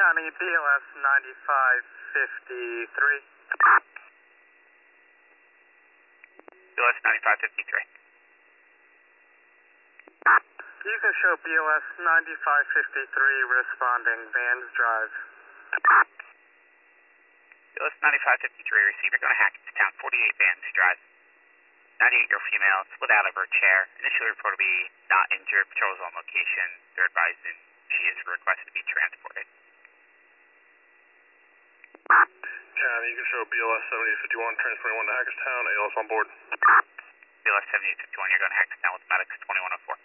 County, BOS 9553. BOS 9553. You can show BOS 9553 responding, Vans Drive. BOS 9553, receiver going to Hackettstown, 48 Vans Drive. 98-year-old female, split out of her chair. Initially reported to be not injured. Patrol is on location. They're advising she is requested to be transported. County, you can show BLS 7851 transporting 1 to Hackettstown, ALS on board. BLS 7851, you're going to Hackettstown with medics 2104.